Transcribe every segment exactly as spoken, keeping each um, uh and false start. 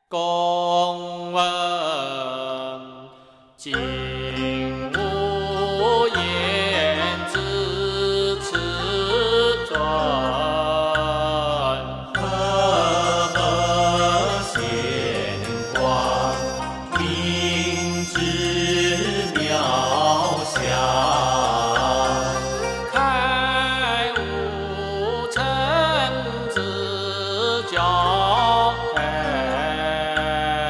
公问今无言之辞尊， 赫赫显光，明之渺小， 开悟成之教诲。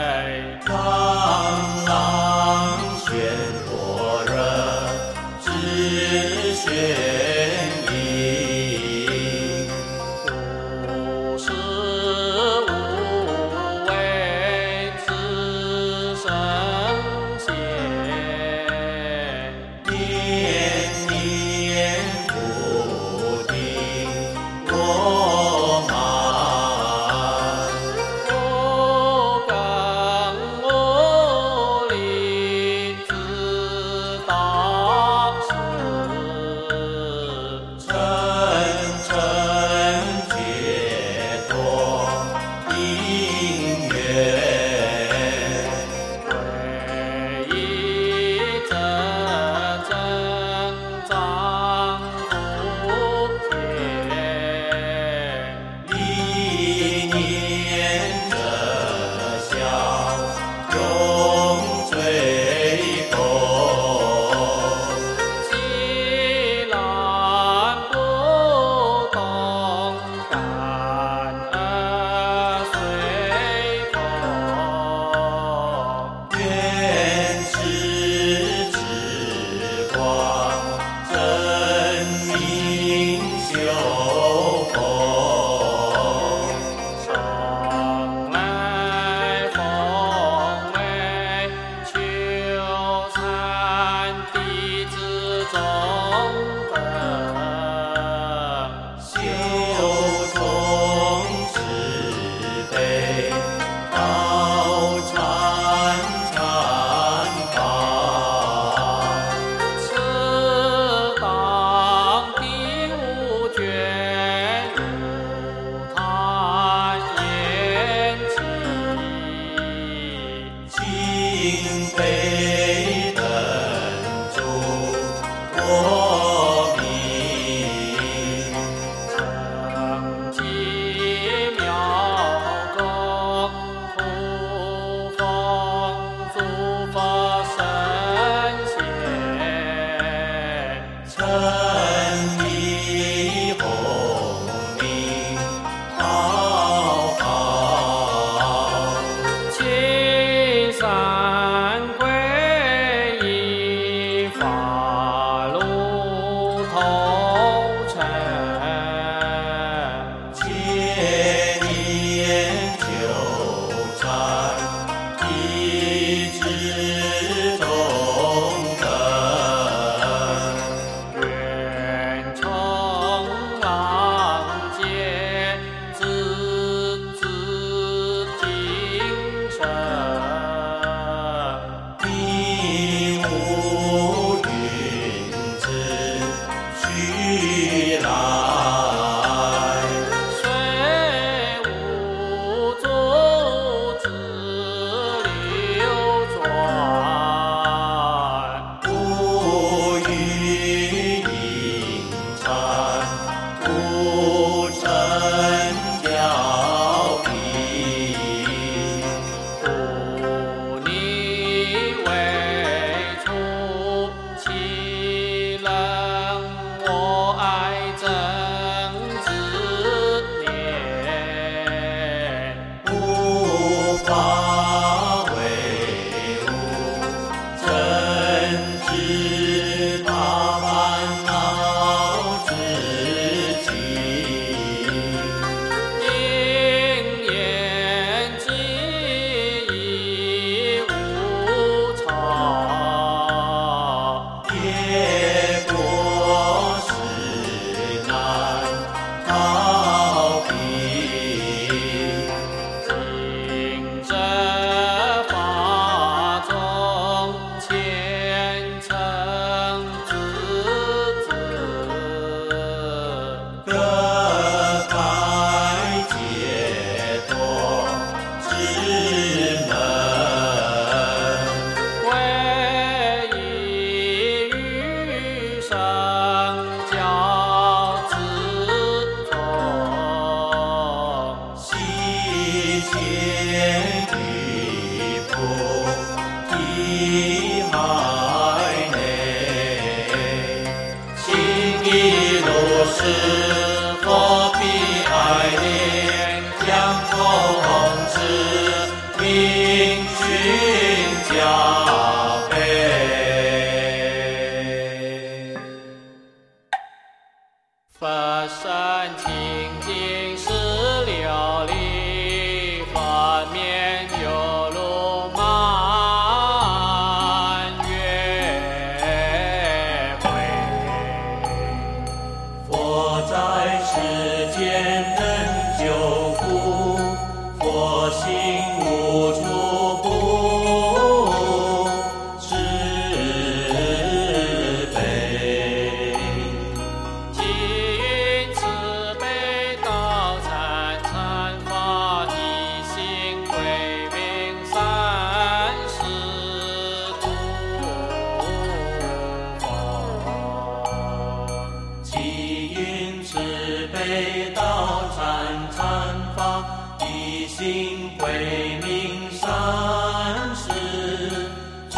心慧明善事诸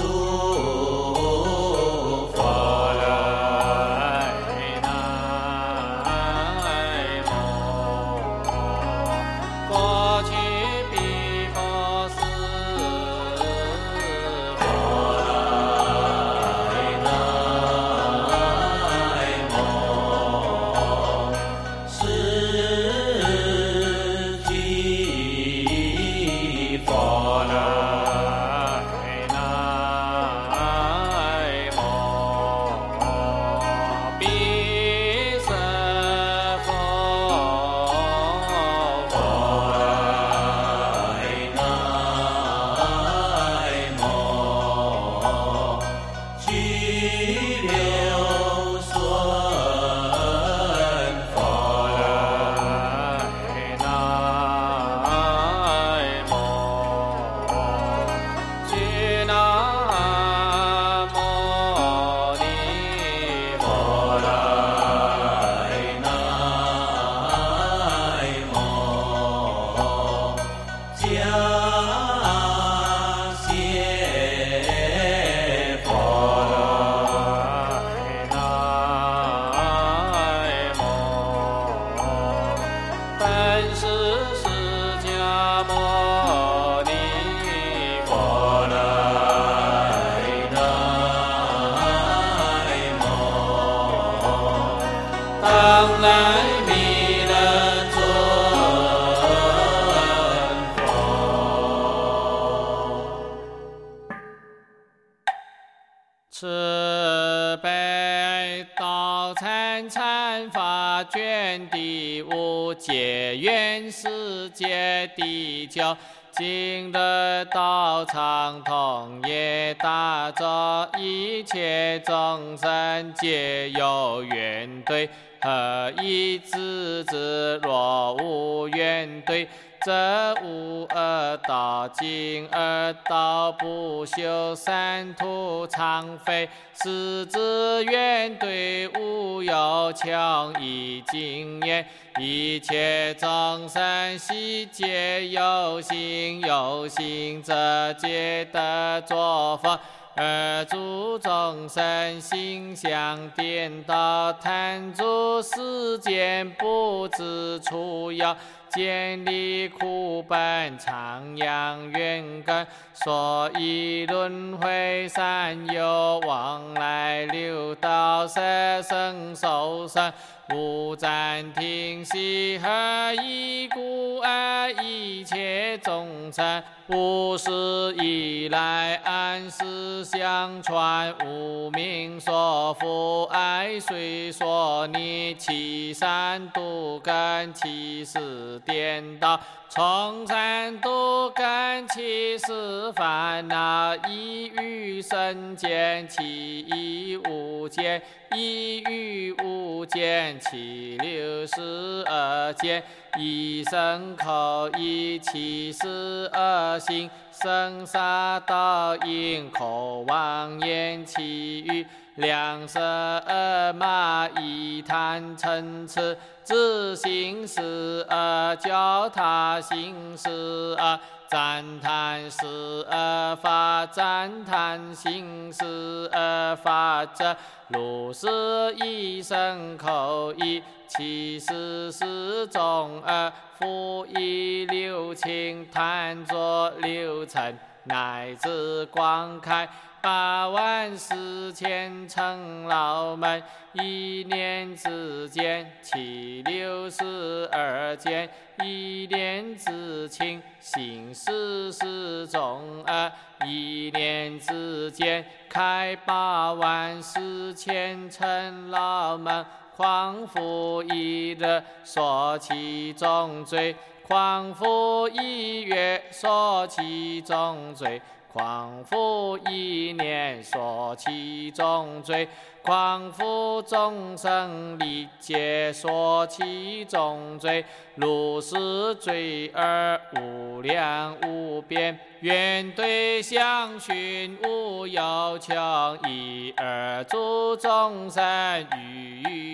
佛。 南无过去彼佛世佛。慈悲道参禅法卷第五，结缘世界第九。今日道场同业大众，一切众生皆有缘对，何以知之？若无缘对，则无二道。今二道不修，三途常废。是之缘对，无有穷已尽也。一切众生悉皆有心，有心则皆得作佛。而诸众生心相颠倒，贪著世间，不知处有。见离苦本，常养怨根，所以轮回三有，往来六道，色声受生，无暂停息。何以故？而一切众生不是以来，暗示相传，无名所缚，爱随所逆，其三毒根，其四颠倒，从三毒根，其四烦恼，一欲生见，其一无见，一欲无见，其六十二见，一身口意，其十二行，生杀盗淫，口妄言，其余两舌恶马，一贪嗔痴，自行十恶，教他行十恶。赞叹十恶法，赞叹行十恶法者，如是一身口意，其十是种恶，复以六情，贪着六尘，乃至观开八万四千层牢门，一念之间，其六十二见，一念之轻，行十是种恶，一念之间，开八万四千层牢门，况复一日，说其中罪，况复一月，说其中罪，况复一年，说其中罪，况复众生历劫，说其中罪。如是罪而无量无边，缘对相续，无有穷。一而诸众生欲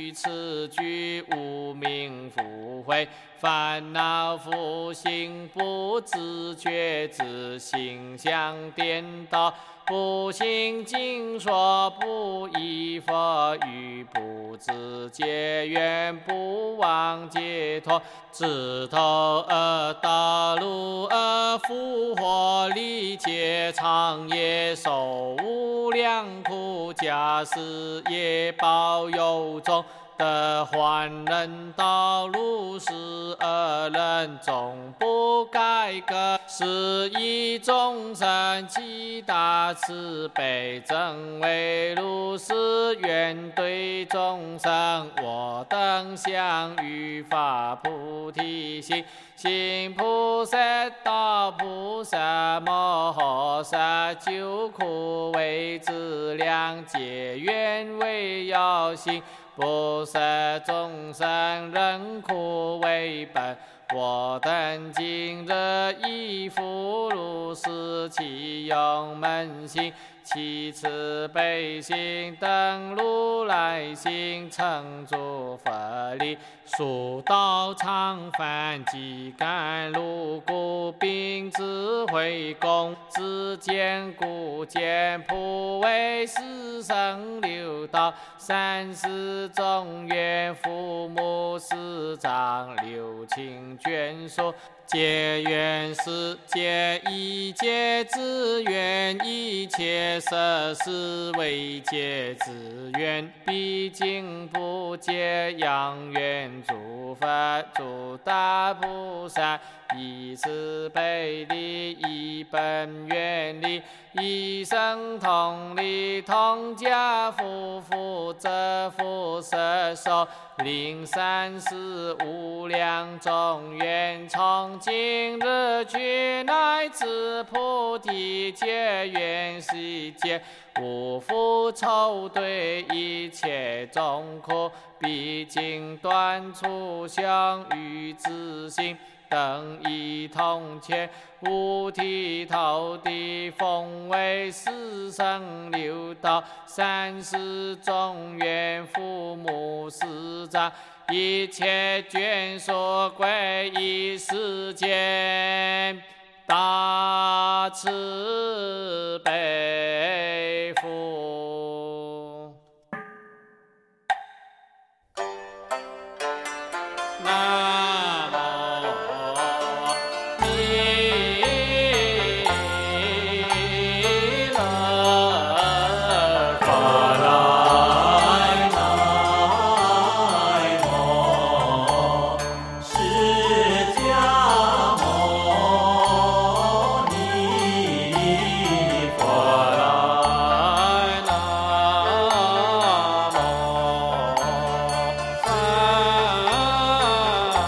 于此句无明复会，烦恼复兴，不自觉之心相颠倒，不信经说，不依佛语，不知解缘，不忘解脱，自投恶道路，恶复活理解，长夜受无量苦，假使业报有重，得还人道路，是恶人终不改革，是以众生极大慈悲，真为如是愿对众生，我等相遇发菩提心，行菩萨道，菩萨摩诃萨，救苦为资粮，解缘为要行，不舍众生忍苦为本，我等今日亦复如是，其用门行，其慈悲心，等如来心，成诸佛力，速道常梵，即甘露故，并智慧功，知见故见，普为四生六道，三世众缘，父母师长，六亲眷属，皆愿是，皆一切之愿，一切摄事为皆之愿，毕竟不解扬愿诸佛，诸大菩萨，以慈悲力，以本愿力，以神通力，通家夫妇则福摄受，令三世无量众愿，从今日去乃至菩提解愿世界，无复愁对一切众苦，毕竟断除相与自性，等一同切，五体投地，奉为四生六道，三世众缘，父母师长，一切眷属归依世间，大慈悲父。南无弥勒佛。 来来摩，释迦牟尼佛。 来南无三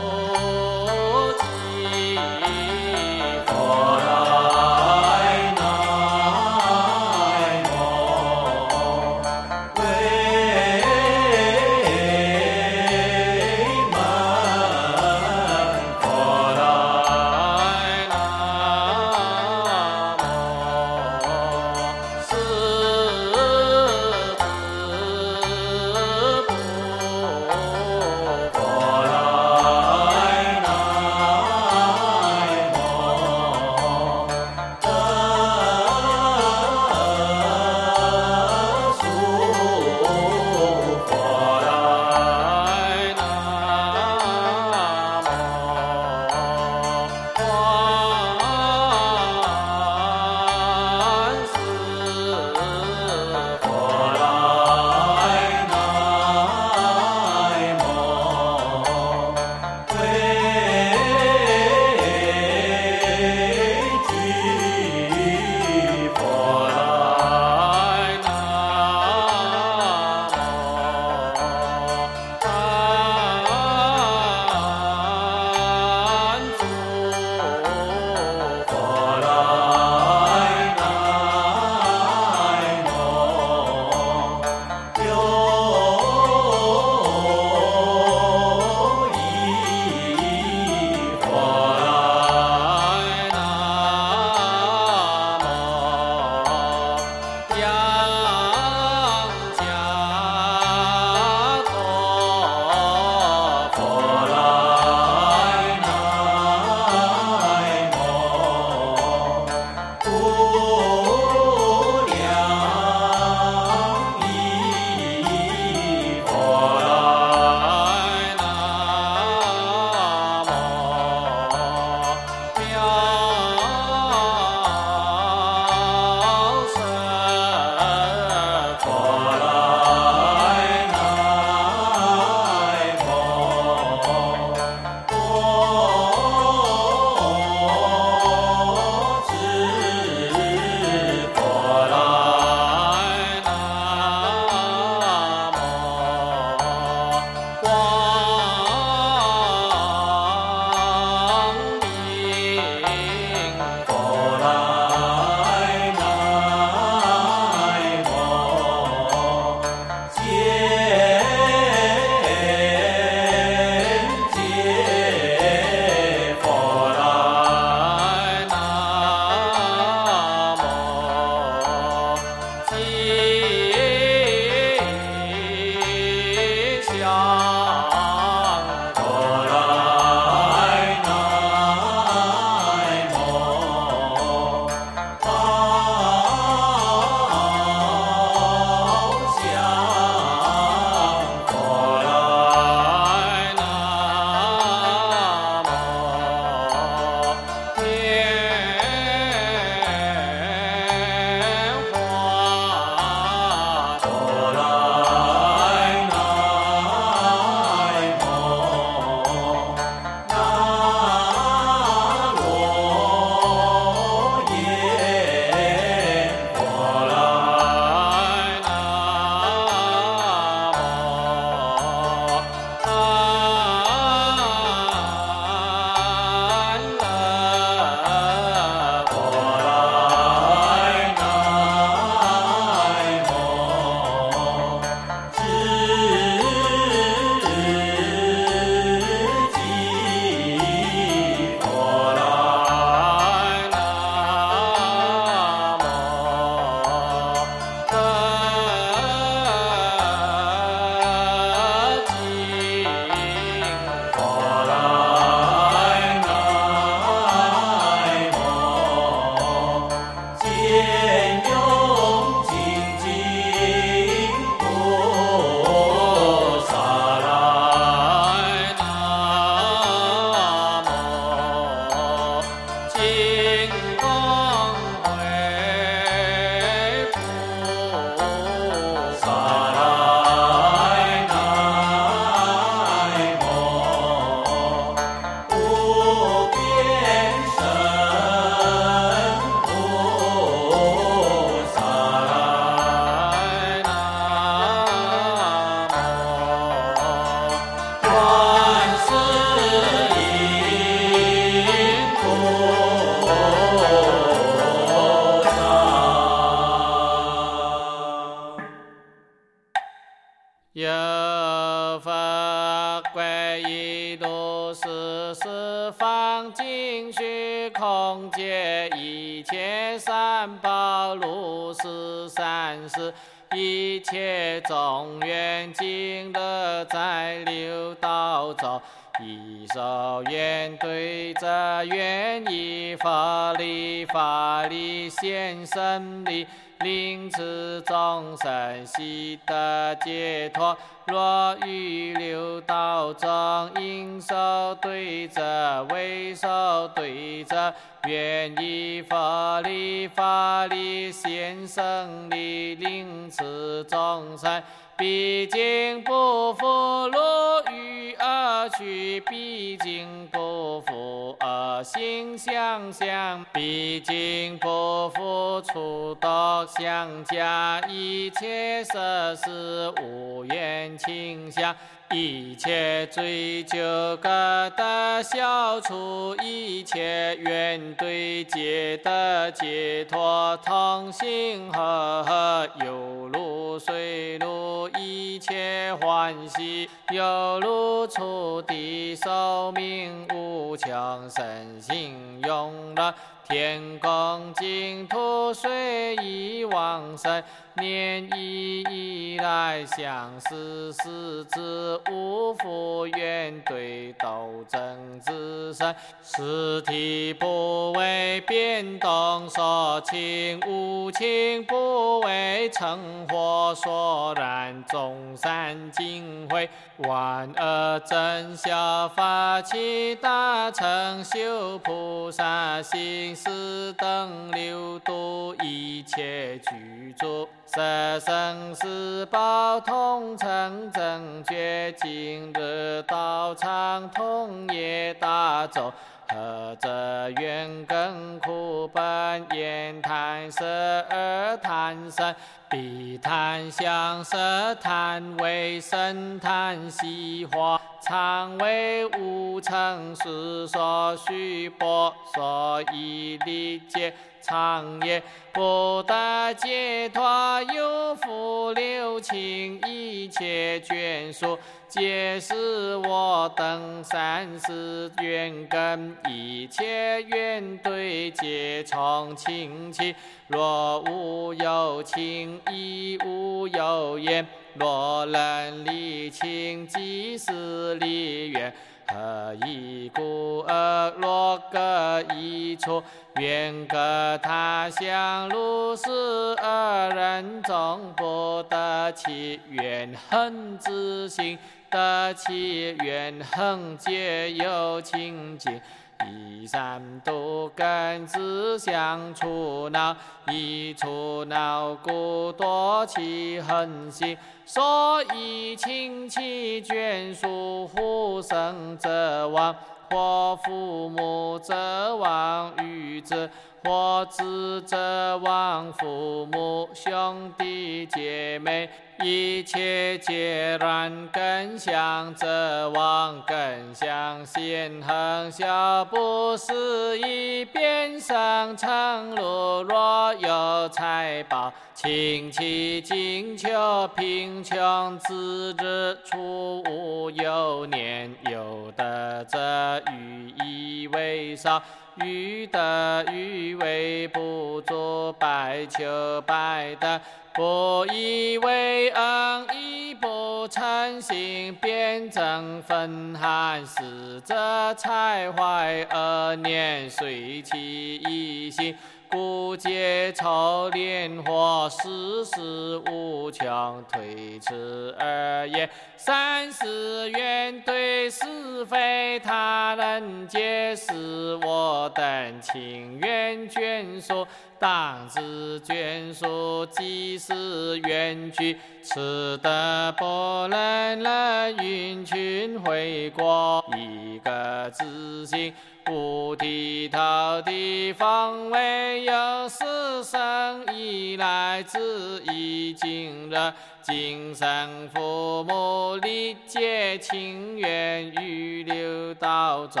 十四方尽虚空界，一切三宝如是三世，一切众缘尽乐在六道中。一手愿对着愿以法力，法力现身力，令此众生悉得解脱。若于六道中，应手对着，为手对着，愿以法力，法力现身力，令此众生毕竟不负落于恶趣，毕竟不负恶行相向，毕竟不负除毒相加，一切摄事无缘倾向，一切追究各得消除，一切缘对皆得解脱，同心和合，犹如水陆，一切欢喜，犹如初地寿命无穷，身心永乐，天宫净土随意往生，念一以来相思世之无复愿对斗争之身，实体不为变动所情，无情不为成火所燃，众善尽毁，万恶真效发起大成修菩萨行，四等六度一切具足，色生四宝同成正觉，今日道场同业大众，何者愿根苦本言谈色而谈身，彼谈相色，谈为生，谈细化，常为无成事所须播，所以理解常也不得解脱，有复六情，一切眷属，皆是我等三世缘根，一切缘对皆从亲戚，若无有情，亦无有缘，若能理清，即是离缘。何以故而若各一处，愿各他乡，如是二人中，不得其怨恨之心，得其怨恨皆有清净。以三毒根自相除恼，以除恼故多其恨心，所以亲戚眷属，或生则亡，或父母则亡于子，或子则亡父母，兄弟姐妹，一切皆然，根相则亡，根相现恒小，不思议变生成如，若有财宝，亲戚近求，贫穷自日出无有年，有德则欲以为少，欲得欲为不足，百求百得，不以为恩，亦不称心，辩证分寒，实则财坏恶念，随其一心，故皆愁恋火，世事无穷，推迟而言，三世缘对是非，他人皆是我等情缘眷属，当知眷属即是缘聚，此德不能能允群回国，一个自心，无地头地方唯有是生以来之意，今日今生父母理解情缘于六道中，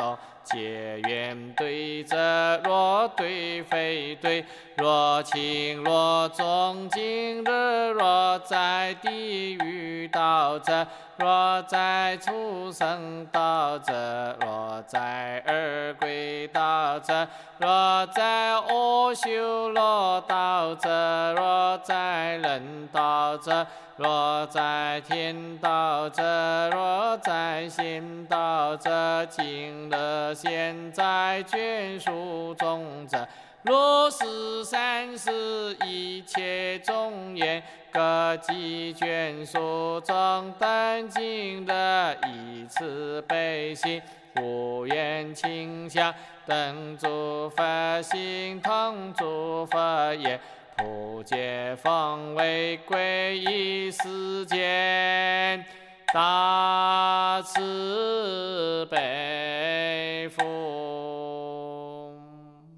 结缘对者，若对非对，若轻若重，今日若在地狱道者，若在畜生道者，若在恶鬼道者，若在阿修罗道者，若在人道者，若在天道者，若在仙道者，今日现在眷属中者，如是三世一切众缘，各集眷属中等今日以慈悲心，无缘倾向，等诸佛心同诸佛言。普皆奉为皈依世间大慈悲福。